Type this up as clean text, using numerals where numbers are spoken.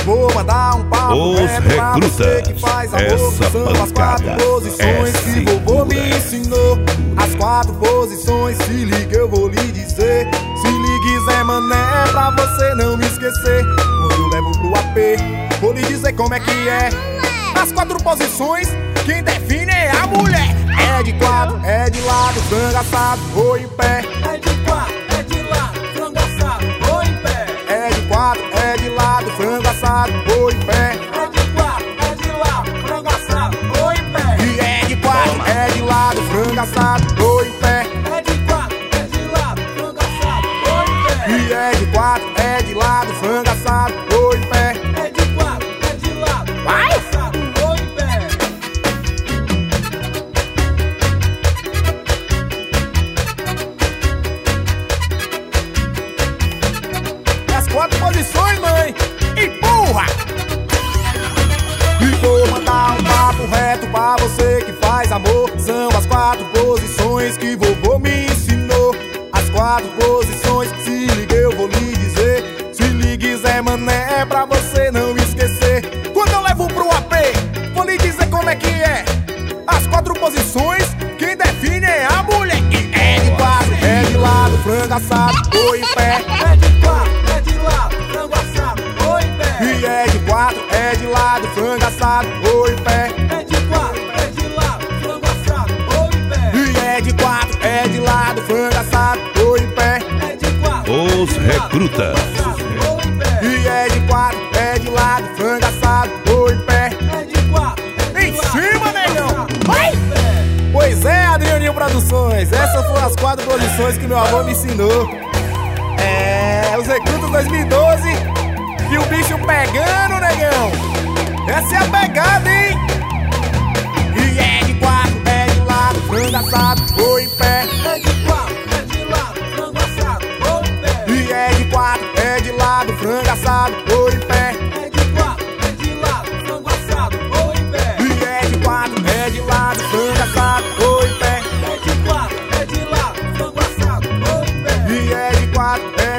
Vou mandar um papo Os pra você que recrutas, faz amor. essa São as 4 pancada posições é que vovô me segura. ensinou. As 4 posições, se liga eu vou lhe dizer. Se ligue Zé Mané pra você não me esquecer. Quando eu levo pro AP, vou lhe dizer como é que é. As 4 posições, quem define é a mulher. É de 4, é de lado, frango assado ou em pé. É de 4, é de lado, frango assado ou em pé. É de 4, é de lado, frango assado ou em pé. É de 4, é de lado, frango assado ou em pé. E é de 4, é de lado, frango assado ou em pé. É de 4, é de lado, frango assado ou em pé. E é de 4, é de lado, frango assado ou em pé. É de 4, é de lado, frango assado ou em pé. As 4 posições, mãe, empurra! E vou mandar um papo reto pra você que faz amor. São as 4 posições que vovô me ensinou. As 4 posições, se liga eu vou lhe dizer. Se ligue Zé Mané pra você não esquecer. Quando eu levo pro AP, vou lhe dizer como é que é. As 4 posições, quem define é a mulher. E é de 4, é de lado, frango assado ou em pé. É de 4, é de lado, frango assado ou em pé. E é de 4, é de lado, frango assado ou em pé. É de 4, é de lado, frango assado ou em pé. E é de 4, é de lado, frango assado ou em pé. É de 4, Os recrutas. ou em pé. E é de 4, é de lado, frango assado ou em pé. É de 4, é Em de lado, cima, negão! ou em pé. Pois é, Adrianinho Produções, essas foram as 4 posições que meu avô me ensinou. É, os recrutas 2012 e o bicho pegando, negão. Essa é a pegada, hein? E é de 4, é de lado, frango assado ou em pé. É de 4, é de lado, frango assado ou em pé. E é de 4, é de lado, frango assado ou em pé. É de 4, é de lado, frango assado ou em pé. E é de 4, é de lado, frango assado ou em pé. É de 4, é de lado, frango assado ou em pé. E é de 4, é